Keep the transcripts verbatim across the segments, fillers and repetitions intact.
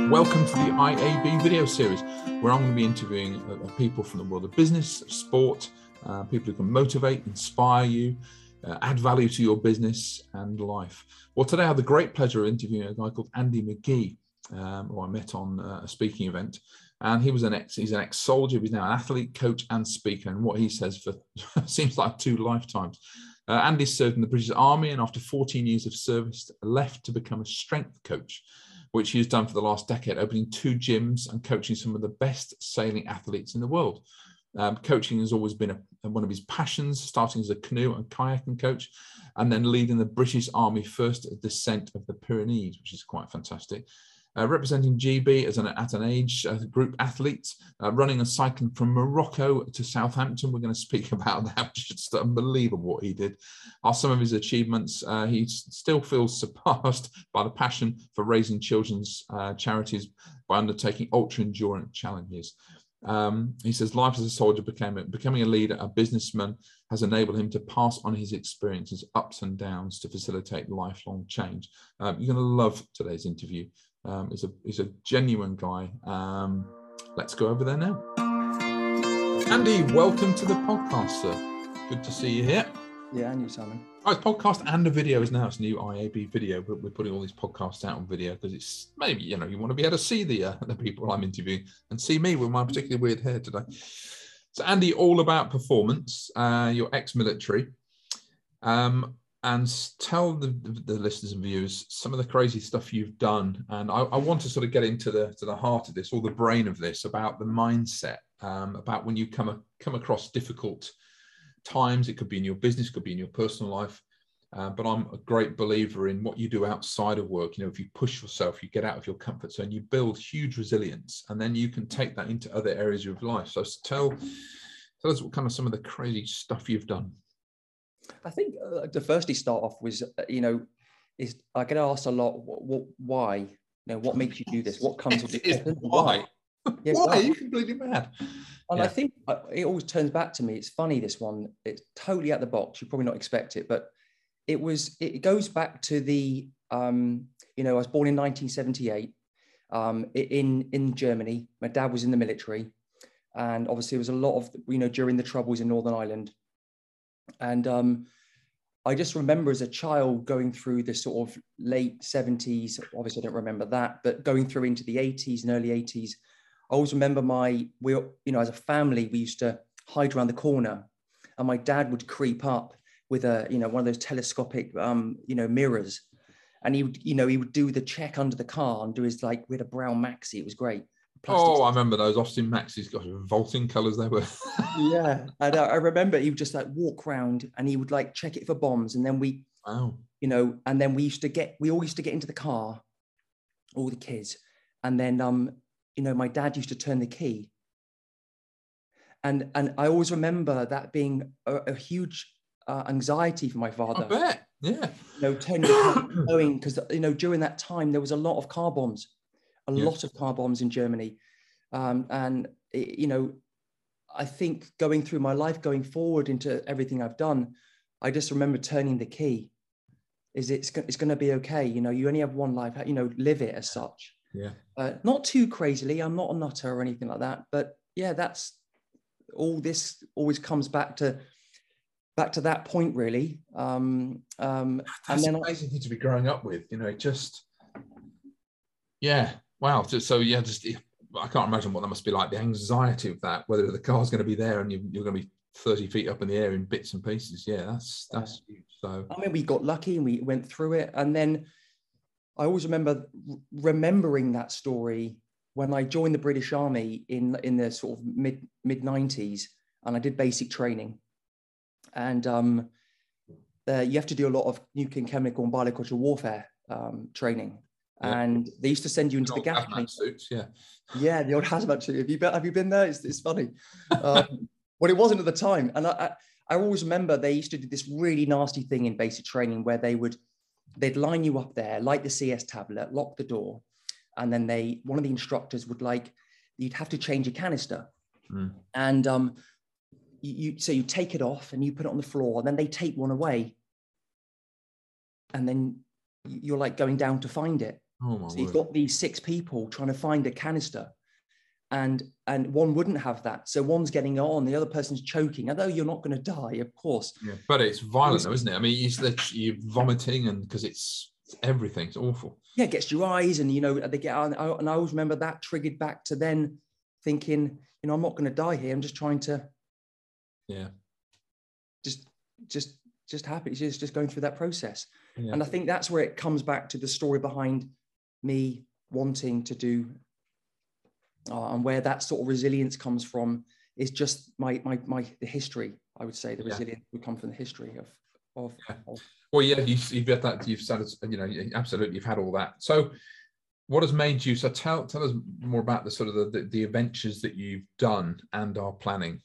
welcome to the I A B video series, where I'm going to be interviewing uh, people from the world of business, sport, uh, people who can motivate, inspire you, uh, add value to your business and life. Well, today I have the great pleasure of interviewing a guy called Andy McGee, um, who I met on uh, a speaking event. And he was an ex, he's an ex-soldier, he's now an athlete, coach and speaker. And what he says for seems like two lifetimes. Uh, Andy served in the British Army and after fourteen years of service, left to become a strength coach, which he's done for the last decade, opening two gyms and coaching some of the best sailing athletes in the world. Um, coaching has always been a, one of his passions, starting as a canoe and kayaking coach, and then leading the British Army first descent of the Pyrenees, which is quite fantastic. Uh, representing G B as an, at an age uh, group athlete, uh, running and cycling from Morocco to Southampton. We're going to speak about that, which is just unbelievable what he did. Are some of his achievements. Uh, he still feels surpassed by the passion for raising children's uh, charities by undertaking ultra-endurance challenges. Um, he says life as a soldier, became a, becoming a leader, a businessman, has enabled him to pass on his experiences, ups and downs, to facilitate lifelong change. Um, you're going to love today's interview. Um, he's a he's a genuine guy. Um, let's go over there now. Andy, welcome to the podcast, sir. Good to see you here. Yeah, and you, Simon. Oh, it's podcast and a video is now. It's new I A B video, but we're putting all these podcasts out on video because it's maybe, you know, you want to be able to see the uh, the people I'm interviewing and see me with my particularly weird hair today. So, Andy, all about performance. Uh, you're ex-military. Um, and tell the, the listeners and viewers some of the crazy stuff you've done. And I, I want to sort of get into the to the heart of this, or the brain of this, about the mindset, um, about when you come, a, come across difficult times. It could be in your business, it could be in your personal life. Uh, but I'm a great believer in what you do outside of work. You know, if you push yourself, you get out of your comfort zone, you build huge resilience, and then you can take that into other areas of life. So tell, tell us what kind of some of the crazy stuff you've done. I think uh, to firstly start off was, uh, you know, is I get asked a lot, what, what, why, you know, what makes you do this? What comes with it? Why? Yeah, why? why? Are you completely mad? And yeah. I think it always turns back to me. It's funny, this one, it's totally out the box. You probably not expect it, but it was, it goes back to the, um, you know, I was born in nineteen seventy-eight um, in, in Germany. My dad was in the military. And obviously there was a lot of, you know, during the Troubles in Northern Ireland. And um, I just remember as a child going through the sort of late seventies, obviously I don't remember that, but going through into the eighties and early eighties, I always remember my, we, you know, as a family, we used to hide around the corner and my dad would creep up with a, you know, one of those telescopic, um, you know, mirrors. And he would, you know, he would do the check under the car and do his, like, with a brown maxi. It was great. Plastic oh, I remember those Austin Maxis. Gosh, revolting colours they were. Yeah, and I, I remember he would just like walk around and he would like check it for bombs, and then we, wow, you know, and then we used to get, we all used to get into the car, all the kids, and then um, you know, my dad used to turn the key, and and I always remember that being a, a huge uh, anxiety for my father. I bet, yeah. You know, turning the key, knowing, because you know during that time there was a lot of car bombs. A yes. lot of car bombs in Germany. Um, and, you know, I think going through my life, going forward into everything I've done, I just remember turning the key. Is it's, it's going to be okay. You know, you only have one life, you know, live it as such. Yeah. Uh, not too crazily. I'm not a nutter or anything like that. But yeah, that's all. This always comes back to back to that point, really. Um, um, that's and then an amazing I, thing to be growing up with, you know, it just, yeah. Wow. So, yeah, just I can't imagine what that must be like, the anxiety of that, whether the car's going to be there and you, you're going to be thirty feet up in the air in bits and pieces. Yeah, that's that's huge. So, I mean, we got lucky and we went through it. And then I always remember remembering that story when I joined the British Army in, in the sort of mid, mid nineties, and I did basic training. And um, uh, you have to do a lot of nuclear, chemical and biological warfare um, training. Yeah. And they used to send you into the, the gas chamber. Suits, yeah, yeah, the old hazmat suit. Have you been? Have you been there? It's, it's funny. Um, well, it wasn't at the time, and I, I, I always remember they used to do this really nasty thing in basic training where they would, they'd line you up there, light the C S tablet, lock the door, and then they, one of the instructors would like, you'd have to change your canister, mm. and um, you, you so you take it off and you put it on the floor, and then they take one away, and then you're like going down to find it. Oh my So you've word. got these six people trying to find a canister, and and one wouldn't have that. So one's getting on, the other person's choking. Although you're not going to die, of course. Yeah, but it's violent, It was, though, isn't it? I mean, you're, you're vomiting, and because it's, it's everything, it's awful. yeah, it gets your eyes, and you know they get on. And I always remember that triggered back to then thinking, you know, I'm not going to die here. I'm just trying to, yeah, just just just happy, just just going through that process. yeah. And I think that's where it comes back to the story behind me wanting to do, uh, and where that sort of resilience comes from is just my my my the history. I would say the Yeah. resilience would come from the history of of. Yeah. of Well, yeah, you, you've had that. You've started, you know, absolutely, you've had all that. So, what has made you? So, tell tell us more about the sort of the, the, the adventures that you've done and are planning.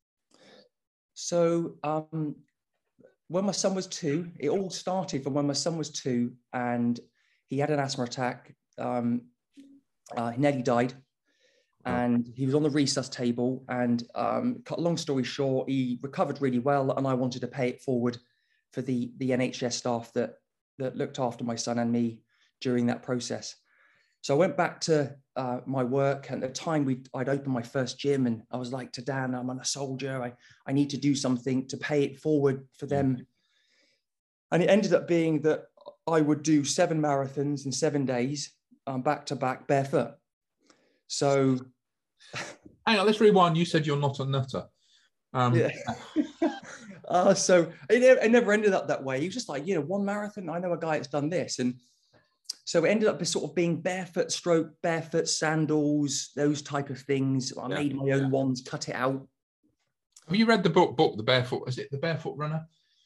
So, um, when my son was two, it all started from when my son was two, and he had an asthma attack. Um, uh, he nearly died, and he was on the resus table. And um, cut a long story short, he recovered really well, and I wanted to pay it forward for the the N H S staff that that looked after my son and me during that process. So I went back to uh, my work, and at the time we I'd opened my first gym, and I was like to Dan, I'm a soldier. I, I need to do something to pay it forward for them. And it ended up being that I would do seven marathons in seven days, um, back to back, barefoot. So hang on, let's rewind. You said you're not a nutter. Um, yeah. uh, so it, it never ended up that way. He was just like, you know, one marathon. I know a guy that's done this, and so it ended up sort of being barefoot, stroke, barefoot sandals, those type of things. I Yeah, made my own yeah. ones, cut it out. Have you read the book? Book the Barefoot? Is it the Barefoot Runner?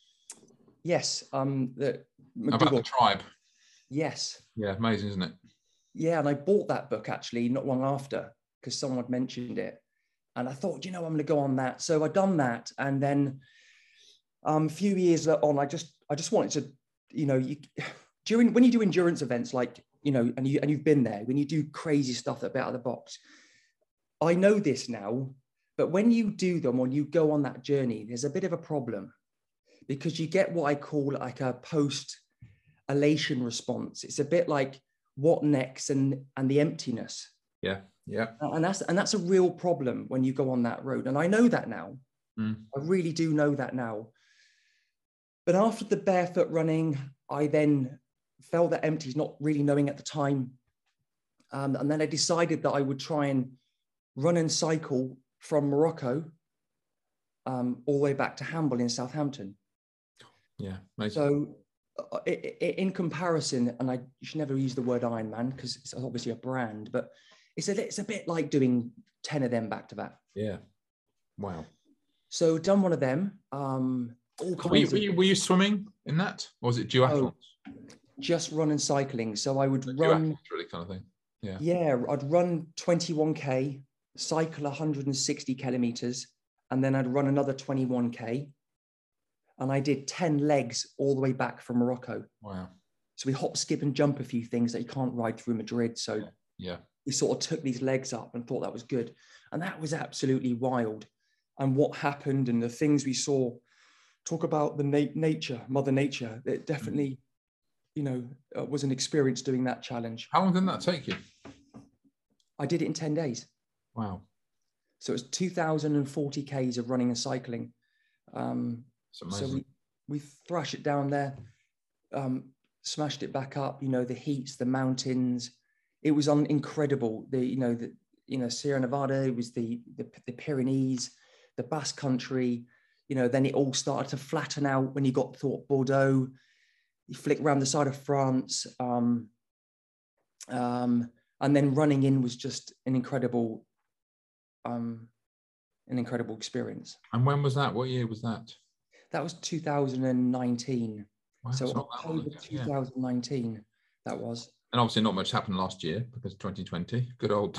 Yes, um, the About the tribe. Yes. Yeah, amazing, isn't it? Yeah, and I bought that book actually not long after because someone had mentioned it, and I thought, you know, I'm going to go on that. So I done that, and then um, a few years on, I just I just wanted to, you know, you. During when you do endurance events, like, you know, and you and you've been there, when you do crazy stuff that's out of the box, I know this now, but when you do them, when you go on that journey, there's a bit of a problem because you get what I call like a post elation response. It's a bit like what next and and the emptiness. Yeah, yeah. And that's and that's a real problem when you go on that road. And I know that now. Mm. I really do know that now. But after the barefoot running, I then felt that empty, not really knowing at the time. Um, and then I decided that I would try and run and cycle from Morocco um, all the way back to Hamble in Southampton. Yeah, amazing. So uh, it, it, in comparison, and I you should never use the word Ironman because it's obviously a brand, but it's a, it's a bit like doing ten of them back to back. Yeah. Wow. So done one of them. Um, all were, you, kinds were, of, you, were you swimming in that? Or was it duathlons? Oh, just run and cycling. So I would The run, really kind of thing. Yeah. Yeah, I'd run twenty-one K, cycle one hundred sixty kilometers, and then I'd run another twenty-one K. And I did ten legs all the way back from Morocco. Wow. So we hop, skip, and jump a few things that you can't ride through Madrid. So yeah. yeah. we sort of took these legs up and thought that was good. And that was absolutely wild. And what happened and the things we saw, talk about the na- nature, Mother Nature, it definitely, you know, uh, was an experience doing that challenge. How long did that take you? I did it in ten days. Wow. So it was two thousand forty Ks of running and cycling. Um, so we, we thrashed it down there, um, smashed it back up, you know, the heats, the mountains. It was un- incredible. The, you know, the, you know, Sierra Nevada, it was the, the, the Pyrenees, the Basque Country, you know, then it all started to flatten out when you got to Bordeaux. You flick around the side of France. Um, um, and then running in was just an incredible, um, an incredible experience. And when was that? What year was that? That was two thousand nineteen. Wow, so October two thousand nineteen, yeah. That was. And obviously not much happened last year because twenty twenty, good old,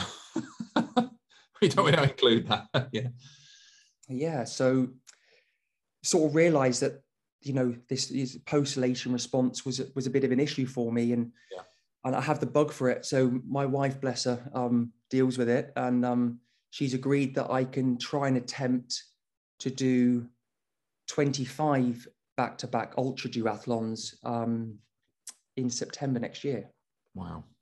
we don't, we don't include that. yeah. Yeah, so sort of realized that, you know, this, this post-elation response was, was a bit of an issue for me, and yeah. and I have the bug for it. So my wife, bless her, um, deals with it, and um, she's agreed that I can try and attempt to do twenty-five back-to-back ultra duathlons um, in September next year. Wow.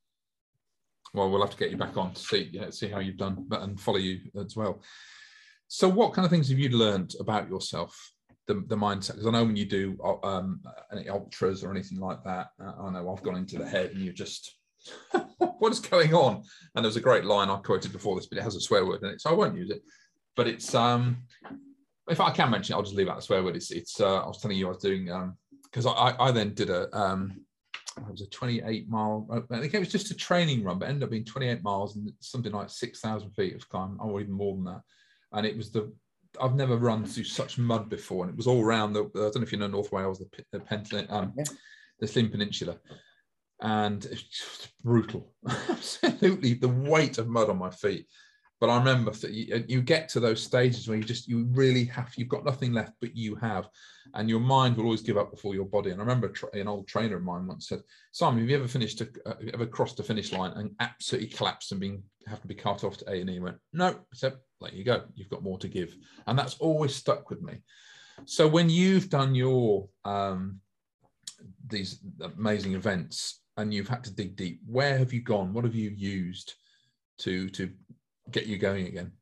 Well, we'll have to get you back on to see, yeah, see how you've done and follow you as well. So what kind of things have you learned about yourself, the, the mindset? Because I know when you do um, any ultras or anything like that, uh, I know I've gone into the head and you just, what is going on? And there's a great line I quoted before this, but it has a swear word in it, so I won't use it. But it's, um, if I can mention it, I'll just leave out the swear word. It's, it's uh, I was telling you I was doing, because um, I, I then did a, um, it was a twenty-eight mile, I think it was just a training run, but ended up being twenty-eight miles and something like six thousand feet of climb, or even more than that. And it was the, I've never run through such mud before. And it was all around the, I don't know if you know North Wales, the, the, Pentland, um, yeah. the Llyn Peninsula. And it's just brutal, absolutely the weight of mud on my feet. But I remember that you, you get to those stages where you just, you really have, you've got nothing left, but you have, and your mind will always give up before your body. And I remember an old trainer of mine once said, Simon, have you ever finished, a, uh, have you ever crossed the finish line and absolutely collapsed and been, have to be cut off to A and E? He went, no, I said, let you go. You've got more to give. And that's always stuck with me. So when you've done your, um, these amazing events and you've had to dig deep, where have you gone? What have you used to, to, get you going again?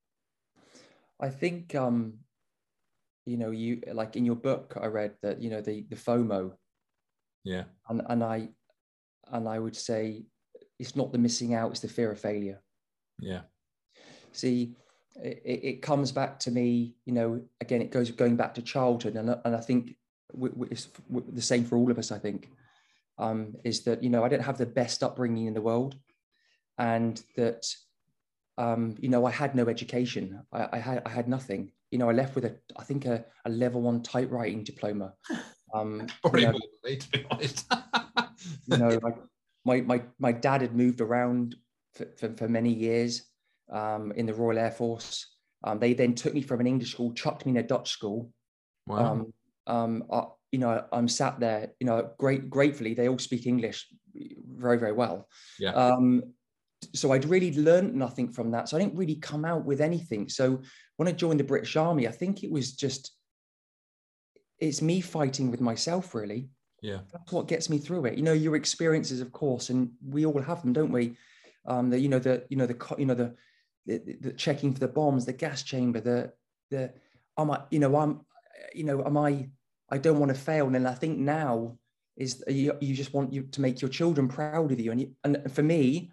I think, um, you know, you like in your book, I read that, you know, the, the FOMO. Yeah. And, and I, and I would say it's not the missing out, it's the fear of failure. Yeah. See, it, it comes back to me, you know, again, it goes going back to childhood. And, and I think it's the same for all of us, I think, um, is that, you know, I didn't have the best upbringing in the world, and that, Um, you know, I had no education. I, I had I had nothing. You know, I left with a I think a, a level one typewriting diploma. Um, Probably you know, more than me, to be honest. you know, like my my my dad had moved around for, for, for many years um, in the Royal Air Force. Um, they then took me from an English school, chucked me in a Dutch school. Wow. Um, um, I, you know, I'm sat there. You know, great gratefully they all speak English very very well. Yeah. Um, So I'd really learned nothing from that. So I didn't really come out with anything. So when I joined the British Army, I think it was just, it's me fighting with myself, really. Yeah. That's what gets me through it. You know, your experiences, of course, and we all have them, don't we? Um, the, you know, the, you know, the, you know, the, the, the checking for the bombs, the gas chamber, the, the, am I, you know, I'm, you know, am I, I don't want to fail. And I think now is you, you just want you to make your children proud of you. And, you, and for me,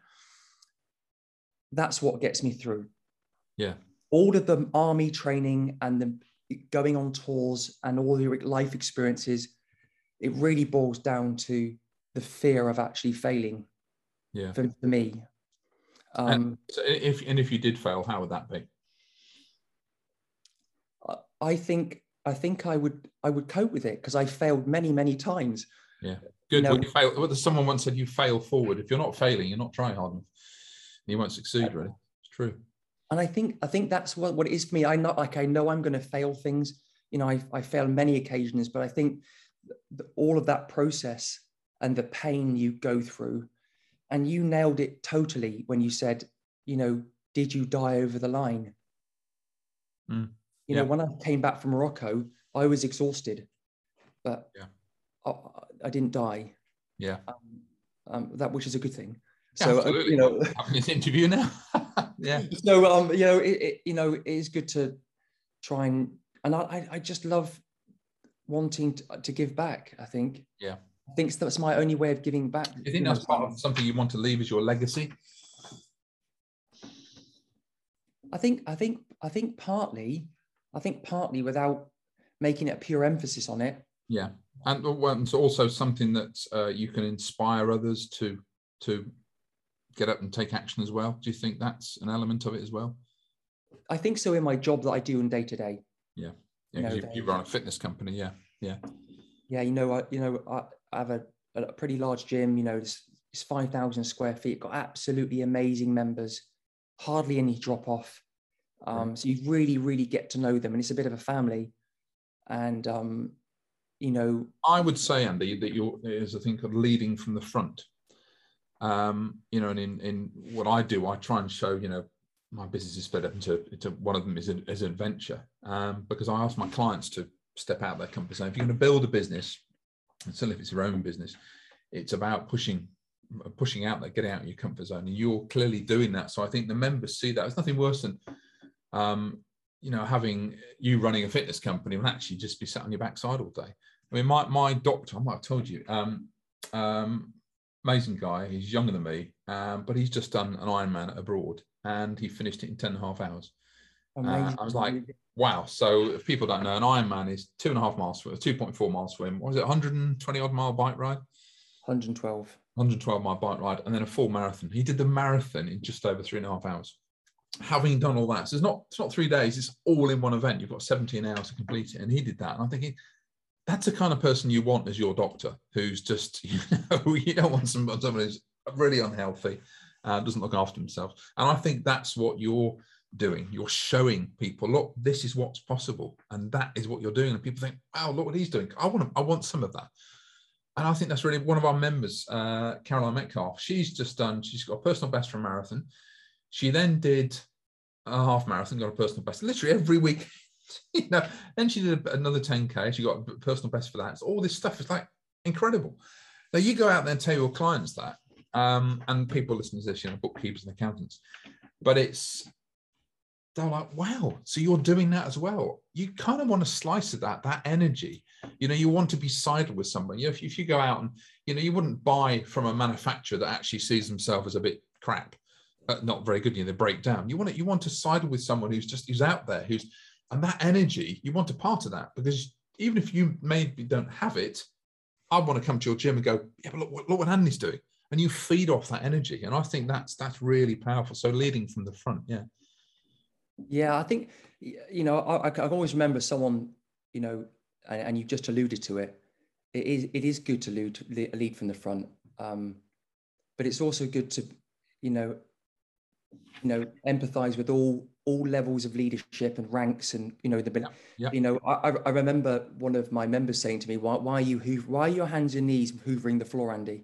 that's what gets me through. Yeah. All of the army training and the going on tours and all your life experiences, it really boils down to the fear of actually failing. Yeah. For, for me. Um, and so if and if you did fail, how would that be? I think I think I would I would cope with it because I failed many many times. Yeah. Good. You know, well, you fail, well, someone once said you fail forward. If you're not failing, you're not trying hard enough. You won't succeed, really. It's true. And I think I think that's what, what it is for me. I not like I know I'm going to fail things. You know, I I fail many occasions, but I think the, all of that process and the pain you go through, and you nailed it totally when you said, you know, did you die over the line? Mm. You yeah. know, when I came back from Morocco, I was exhausted, but yeah. I, I didn't die. Yeah. Um, um, that which is a good thing. Yeah, so absolutely. uh, you know, having this interview now. yeah. So um, you know, it, it you know, it is good to try and and I I just love wanting to, to give back. I think. Yeah. I think that's my only way of giving back. Do you think that's part of something you want to leave as your legacy? I think I think I think partly, I think partly without making it a pure emphasis on it. Yeah, and it's also something that uh, you can inspire others to to get up and take action as well. Do you think that's an element of it as well? I think so. In my job that I do in day to day. Yeah, yeah. Because you, know, you run a fitness company. Yeah, yeah. Yeah, you know, I you know I, I have a, a pretty large gym. You know, it's, it's five thousand square feet. Got absolutely amazing members. Hardly any drop off. Um, right. So you really, really get to know them, and it's a bit of a family. And um, you know, I would say, Andy, that you're is a thing called leading from the front. Um, you know, and in in what I do, I try and show, you know, my business is split up into, into one of them is an, is an adventure, um, because I ask my clients to step out of their comfort zone. If you're going to build a business, and certainly if it's your own business, it's about pushing pushing out there, getting out of your comfort zone, and you're clearly doing that. So I think the members see that. There's nothing worse than, um, you know, having you running a fitness company and actually just be sat on your backside all day. I mean, my my doctor, I might have told you, um, um, amazing guy. He's younger than me, um, but he's just done an Ironman abroad, and he finished it in ten and a half hours. Uh, I was like, wow. So if people don't know, an Ironman is two and a half miles swim, two point four mile swim. What was it, one hundred twenty odd mile bike ride? one hundred twelve. one hundred twelve mile bike ride, and then a full marathon. He did the marathon in just over three and a half hours. Having done all that, so it's not it's not three days. It's all in one event. You've got seventeen hours to complete it, and he did that. And I'm thinking, that's the kind of person you want as your doctor, who's just, you know, you don't want someone, someone who's really unhealthy, uh, doesn't look after himself. And I think that's what you're doing. You're showing people, look, this is what's possible, and that is what you're doing. And people think, wow, look what he's doing. I want to, I want some of that. And I think that's really one of our members, uh, Caroline Metcalf. She's just done, she's got a personal best for a marathon. She then did a half marathon, got a personal best, literally every week. You know, then she did another ten K. She got a personal best for that. So all this stuff is like incredible. Now you go out there and tell your clients that, um, and people listening to this, you know, bookkeepers and accountants, but it's, they're like, wow, so you're doing that as well. You kind of want a slice of that, that energy. You know, you want to be sided with someone. You know, if, if you go out and, you know, you wouldn't buy from a manufacturer that actually sees themselves as a bit crap, uh, not very good, you know, they break down. You want to, you want to side with someone who's just, who's out there, who's, and that energy, you want a part of that, because even if you maybe don't have it, I want to come to your gym and go, yeah, but look, look what Andy's doing. And you feed off that energy. And I think that's, that's really powerful. So leading from the front. Yeah. Yeah. I think, you know, I, I can always remember someone, you know, and, and you've just alluded to it. It is, it is good to lead, lead from the front. Um, but it's also good to, you know, you know, empathize with all, all levels of leadership and ranks, and you know the yeah, yeah. you know I, I remember one of my members saying to me, why, why are you hoover, why are your hands and knees hoovering the floor, Andy?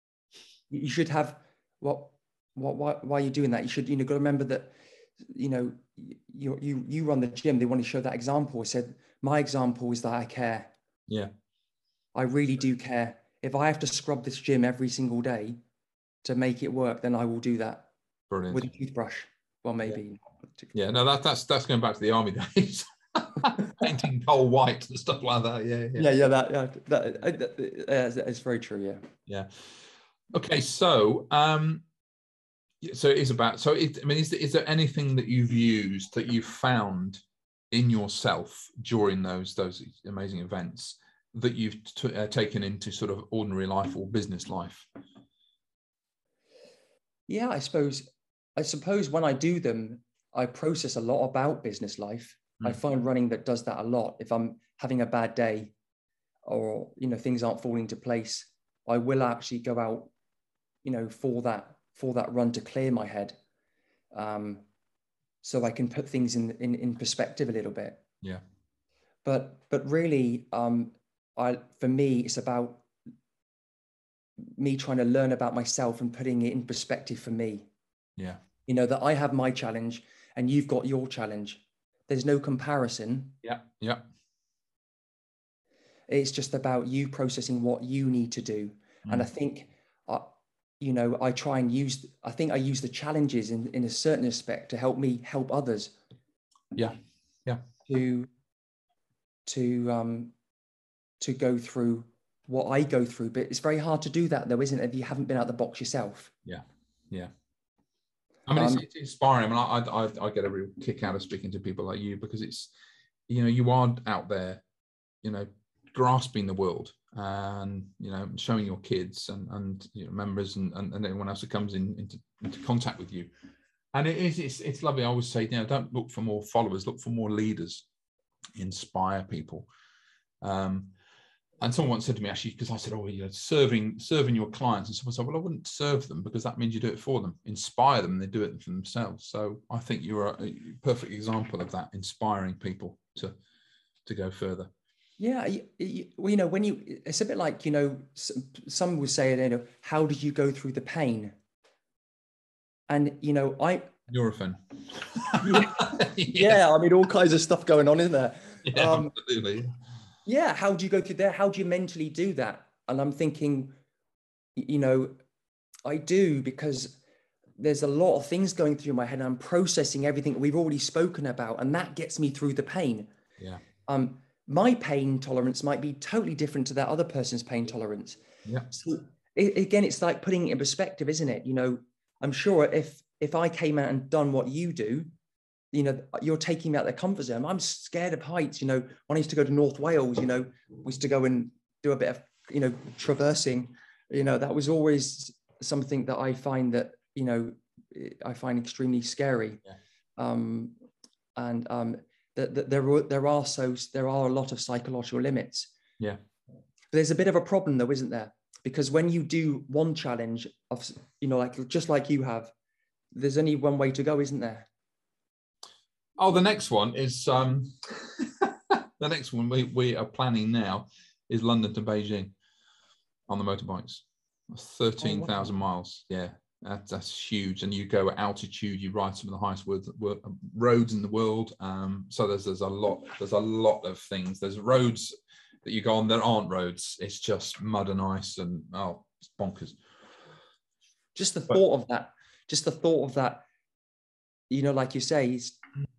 You should have what what why, why are you doing that? You should, you know, got to remember that, you know, you you you run the gym. They want to show that example. I said, my example is that I care. Yeah, I really do care. If I have to scrub this gym every single day to make it work, then I will do that. Brilliant. With a toothbrush. Well, maybe. Yeah. Yeah, no, that, that's that's going back to the army days, painting coal white and stuff like that. Yeah, yeah, yeah, yeah. That, yeah, that, that, that is very true. Yeah, yeah. Okay, so um, so it is about. So it, I mean, is there, is there anything that you've used that you've found in yourself during those those amazing events that you've t- uh, taken into sort of ordinary life or business life? Yeah, I suppose. I suppose when I do them, I process a lot about business life. Mm. I find running that does that a lot. If I'm having a bad day, or you know things aren't falling into place, I will actually go out, you know, for that for that run to clear my head, um, so I can put things in in, in perspective a little bit. Yeah. But but really, um, I for me, it's about me trying to learn about myself and putting it in perspective for me. Yeah. You know, that I have my challenge and you've got your challenge. There's no comparison. Yeah. Yeah. It's just about you processing what you need to do. Mm. And I think, uh, you know, I try and use, I think I use the challenges in, in a certain aspect to help me help others. Yeah. Yeah. To, to, um, to go through what I go through. But it's very hard to do that though, isn't it? If you haven't been out the box yourself. Yeah. Yeah. I mean, um, it's, it's inspiring. I mean, I, I, I get a real kick out of speaking to people like you, because it's, you know, you are out there, you know, grasping the world and, you know, showing your kids and, and you know, members and, and, and anyone else that comes in into, into contact with you. And it is, it's, it's lovely. I always say, you know, don't look for more followers, look for more leaders, inspire people. Um, And someone once said to me, actually, because I said, oh, you're serving, serving your clients. And someone said, well, I wouldn't serve them because that means you do it for them. Inspire them, and they do it for themselves. So I think you're a perfect example of that, inspiring people to, to go further. Yeah. You, you, well, you know, when you, it's a bit like, you know, some would say, you know, how did you go through the pain? And, you know, I... Nurofen. yeah, yeah, I mean, all kinds of stuff going on in there. Yeah, um, absolutely. Yeah, how do you go through there? How do you mentally do that? And I'm thinking, you know, I do, because there's a lot of things going through my head and I'm processing everything we've already spoken about, and that gets me through the pain. Yeah. Um, my pain tolerance might be totally different to that other person's pain tolerance. Yeah. So it, again, it's like putting it in perspective, isn't it? You know, I'm sure if if I came out and done what you do, you know, you're taking me out of their comfort zone. I'm scared of heights. You know, when I used to go to North Wales, you know, we used to go and do a bit of, you know, traversing. You know, that was always something that I find that, you know, I find extremely scary. Yeah. Um, and um, that the, there, there are so there are a lot of psychological limits. Yeah. But there's a bit of a problem though, isn't there? Because when you do one challenge of, you know, like just like you have, there's only one way to go, isn't there? Oh, the next one is um, the next one we, we are planning now is London to Beijing on the motorbikes. thirteen thousand oh, wow. miles. Yeah, that, that's huge. And you go at altitude, you ride some of the highest roads in the world. Um, so there's there's a lot, there's a lot of things. There's roads that you go on that aren't roads. It's just mud and ice and oh, it's bonkers. Just the but, thought of that, just the thought of that, you know, like you say, it's,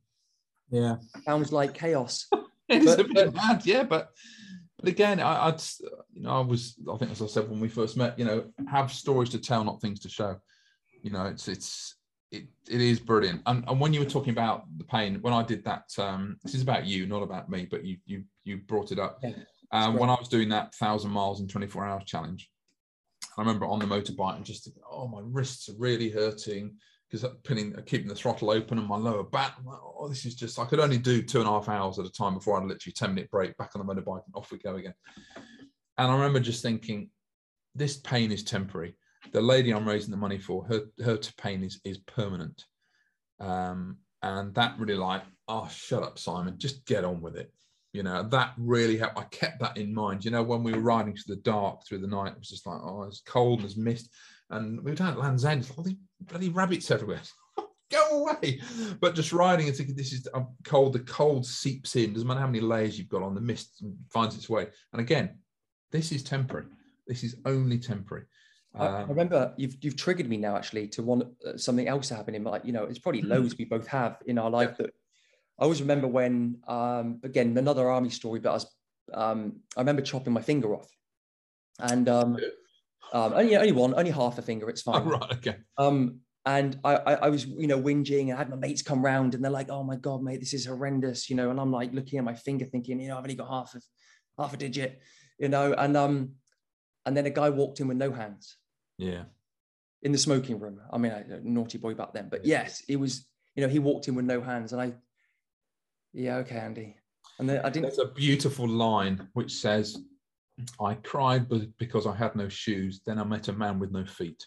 yeah, sounds like chaos. It's but, a bit but, mad, yeah, but but again, I, I'd you know, I was, I think as I said when we first met, you know, have stories to tell, not things to show. You know, it's it's it it is brilliant. And and when you were talking about the pain, when I did that, um, this is about you, not about me, but you you you brought it up. Yeah, um, when I was doing that thousand miles in twenty-four hours challenge, I remember on the motorbike and just thinking, oh, my wrists are really hurting, because I'm pinning, keeping the throttle open and my lower back. I'm like, oh, this is just, I could only do two and a half hours at a time before I'd literally ten minute break, back on the motorbike and off we go again. And I remember just thinking, this pain is temporary. The lady I'm raising the money for, her, her pain is, is permanent. Um, and that really like, oh, shut up, Simon, just get on with it. You know, that really helped. I kept that in mind. You know, when we were riding through the dark through the night, it was just like, oh, it's cold and there's mist. And we were down at Land's End, all these bloody rabbits everywhere. Go away. But just riding and thinking, this is I'm cold. The cold seeps in. Doesn't matter how many layers you've got on, the mist finds its way. And again, this is temporary. This is only temporary. Um, I remember you've you've triggered me now actually to want uh, something else happening. Like, you know, it's probably loads we both have in our life. Yeah. That I always remember when, um, again, another army story, but I was, um, I remember chopping my finger off, and um, um, only only one, only half a finger. It's fine. Oh, right, okay. Um, and I, I I was, you know, whinging, and I had my mates come round, and they're like, "Oh my God, mate, this is horrendous," you know, and I'm like looking at my finger, thinking, you know, I've only got half of half a digit, you know, and um, and then a guy walked in with no hands. Yeah. In the smoking room. I mean, I, naughty boy back then, but yes, it was, you know, he walked in with no hands, and I, yeah, okay, Andy. And then I didn't. There's a beautiful line which says, I cried because I had no shoes. Then I met a man with no feet.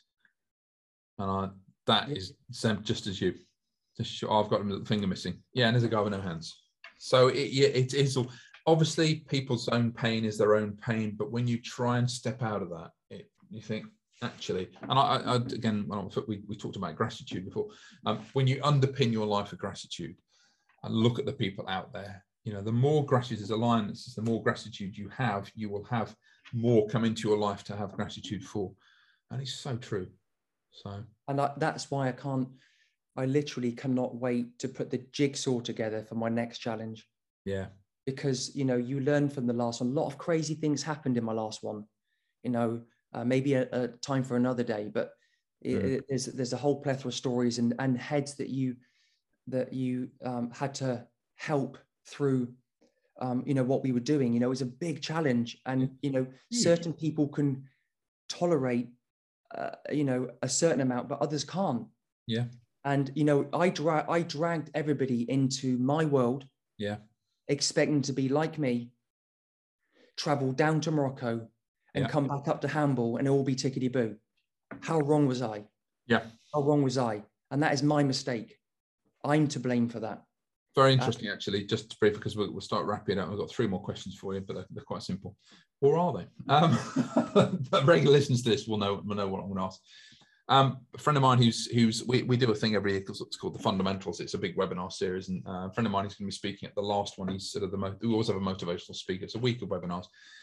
And I, that yeah. is just as you. Just, oh, I've got a finger missing. Yeah, and there's a guy with no hands. So it, yeah, it is all, obviously people's own pain is their own pain, but when you try and step out of that, it, you think, actually, and I, I again, we, we talked about gratitude before. Um, when you underpin your life with gratitude and look at the people out there, you know, the more gratitude is alliances, the more gratitude you have, you will have more come into your life to have gratitude for. And it's so true. So, and I, that's why I can't, I literally cannot wait to put the jigsaw together for my next challenge. Yeah. Because, you know, you learn from the last one. A lot of crazy things happened in my last one, you know. Uh, maybe a, a time for another day, but it, mm. it, there's there's a whole plethora of stories and and heads that you that you um, had to help through, um, you know, what we were doing. You know, it was a big challenge, and you know, Huge. Certain people can tolerate, uh, you know, a certain amount, but others can't. Yeah. And you know, I dra- I dragged everybody into my world. Yeah. Expecting to be like me. Travel down to Morocco. And yeah. come back up to handball and it all be tickety-boo. How wrong was I? Yeah. How wrong was I? And that is my mistake. I'm to blame for that. Very interesting, uh, actually, just briefly, because we'll, we'll start wrapping up. We've got three more questions for you, but they're, they're quite simple. Or are they? Um, but regular listeners to this will know, will know what I'm going to ask. Um, a friend of mine who's, who's we, we do a thing every year, because it's called The Fundamentals. It's a big webinar series. And uh, a friend of mine is going to be speaking at the last one. He's sort of the most, we always have a motivational speaker. It's a week of webinars.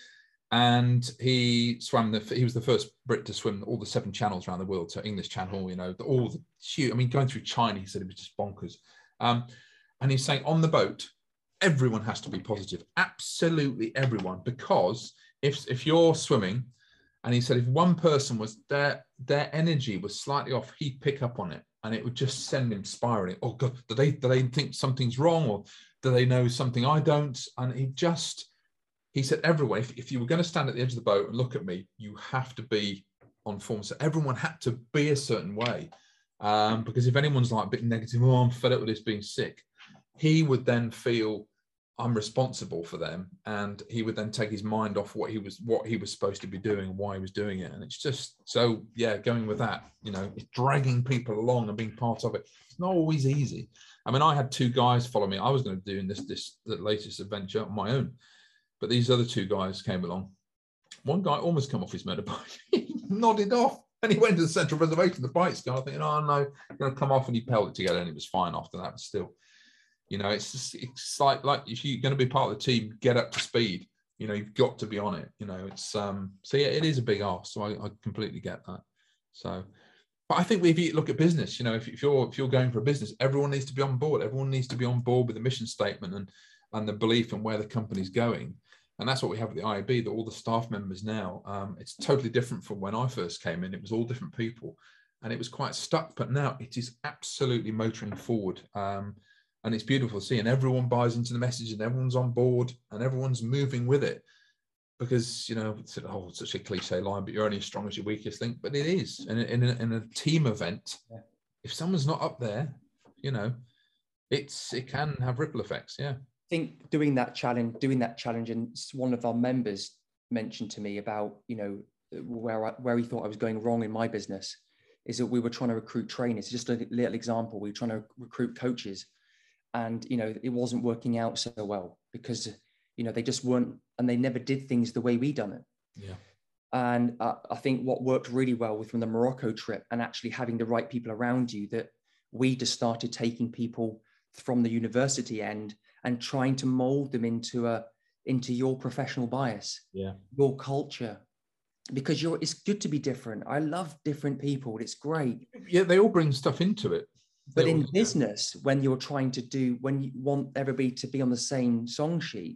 And he swam the, he was the first Brit to swim all the seven channels around the world. So English Channel, you know, all the huge, I mean, going through China, he said it was just bonkers. Um, and he's saying on the boat, everyone has to be positive, absolutely everyone, because if, if you're swimming, and he said if one person was their, their energy was slightly off, he'd pick up on it and it would just send him spiraling. Oh God, do they, do they think something's wrong, or do they know something I don't? And he just, he said, everyone, if, if you were going to stand at the edge of the boat and look at me, you have to be on form. So everyone had to be a certain way. Um, because if anyone's like a bit negative, oh, I'm fed up with this being sick, he would then feel I'm responsible for them. And he would then take his mind off what he was, what he was supposed to be doing and why he was doing it. And it's just, so yeah, going with that, you know, it's dragging people along and being part of it. It's not always easy. I mean, I had two guys follow me. I was going to do in this, this, the latest adventure on my own. But these other two guys came along. One guy almost came off his motorbike. He nodded off and he went to the central reservation. The bike's gone. I thinking, oh no, I'm going to come off, and he held it together and it was fine after that. But still, you know, it's just, it's like, like if you're going to be part of the team, get up to speed. You know, you've got to be on it. You know, it's, um, so yeah, it is a big ask. So I, I completely get that. So, but I think if you look at business, you know, if, if you're, if you're going for a business, everyone needs to be on board. Everyone needs to be on board with the mission statement and, and the belief in where the company's going. And that's what we have at the I A B, that all the staff members now, um, it's totally different from when I first came in. It was all different people and it was quite stuck, but now it is absolutely motoring forward. Um, and it's beautiful to see, and everyone buys into the message and everyone's on board and everyone's moving with it, because, you know, it's, oh, it's such a cliche line, but you're only as strong as your weakest link, but it is. And in, in, a, in a team event, yeah. If someone's not up there, you know, it's, it can have ripple effects. Yeah. I think doing that challenge, doing that challenge, and one of our members mentioned to me about, you know, where I, where he thought I was going wrong in my business, is that we were trying to recruit trainers. Just a little example, we were trying to recruit coaches, and you know, it wasn't working out so well because, you know, they just weren't, and they never did things the way we done it. Yeah. And uh, I think what worked really well with from the Morocco trip, and actually having the right people around you, that we just started taking people from the university end and trying to mold them into a into your professional bias, yeah, your culture, because you're it's good to be different. I love different people. It's great. Yeah, they all bring stuff into it. But they in all, business, yeah. when you're trying to do, when you want everybody to be on the same song sheet,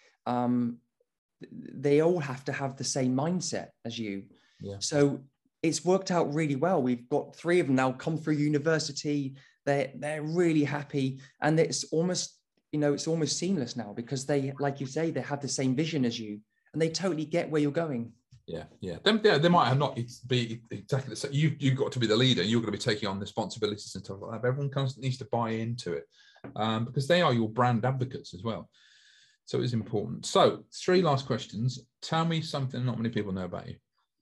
um, they all have to have the same mindset as you. Yeah. So it's worked out really well. We've got three of them now come through university. They're they're really happy, and it's almost, you know, it's almost seamless now because they, like you say, they have the same vision as you and they totally get where you're going. Yeah, yeah. They, they, they might have not be exactly the same. You've, you've got to be the leader. You're going to be taking on responsibilities and stuff like that. But everyone comes, needs to buy into it um, because they are your brand advocates as well. So it's important. So three last questions. Tell me something not many people know about you.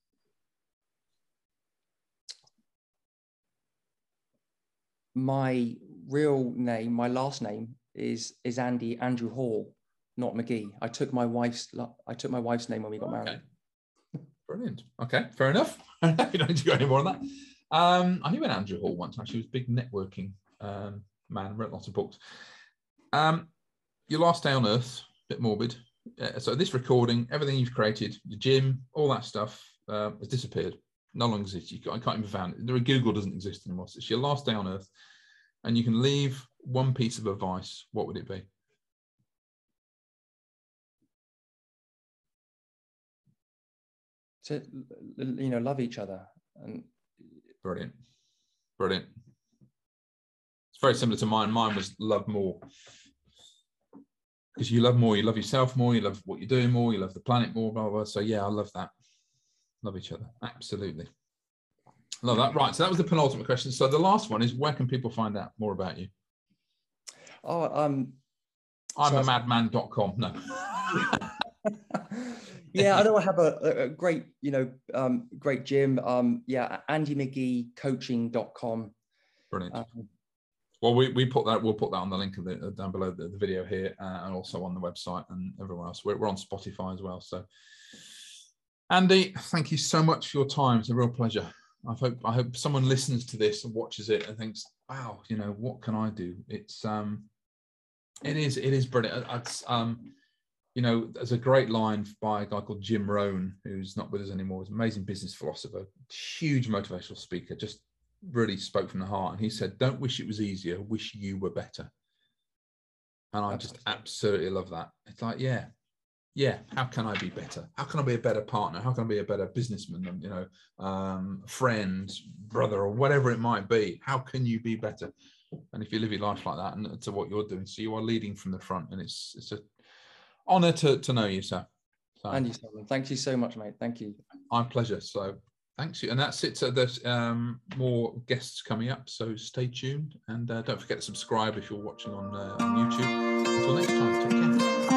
My real name, my last name is is Andy Andrew Hall, not McGee. I took my wife's I took my wife's name when we got married. Okay. Brilliant. Okay, fair enough. You don't need to go any more on that. Um, I knew an Andrew Hall once. Actually, he was a big networking um, man. Wrote lots of books. Um, your last day on Earth, a bit morbid. Uh, so this recording, everything you've created, the gym, all that stuff uh, has disappeared. No longer exists. You can't, I can't even find it. The Google doesn't exist anymore. So it's your last day on Earth, and you can leave one piece of advice. What would it be? To, you know, love each other. And brilliant, brilliant. It's very similar to mine. Mine was love more, because you love more. You love yourself more. You love what you're doing more. You love the planet more. Blah blah. blah. So yeah, I love that. Love each other. Absolutely. Love that. Right. So that was the penultimate question. So the last one is, where can people find out more about you? Oh, um, I'm so a madman dot com. No. Yeah, I know I have a, a great, you know, um, great gym. Um, yeah, Andy McGee Coaching dot com. Brilliant. Um, well, we, we put that, we'll put that on the link of the, down below the, the video here uh, and also on the website and everywhere else. We're, we're on Spotify as well. So Andy, thank you so much for your time. It's a real pleasure. I hope, I hope someone listens to this and watches it and thinks, wow, you know, what can I do? It's, um, it is, it is brilliant. It's, um, you know, there's a great line by a guy called Jim Rohn, who's not with us anymore. He's an amazing business philosopher, huge motivational speaker, just really spoke from the heart. And he said, don't wish it was easier, wish you were better. And I just absolutely love that. It's like, yeah, yeah, how can I be better? How can I be a better partner? How can I be a better businessman, you know, um, friend, brother, or whatever it might be? How can you be better? And if you live your life like that, and to what you're doing, so you are leading from the front, and it's it's a honor to, to know you, sir. So, and you, Simon. Thank you so much, mate. Thank you. My pleasure. So thanks you. And that's it. So there's um, more guests coming up. So stay tuned, and uh, don't forget to subscribe if you're watching on, uh, on YouTube. Until next time, take care.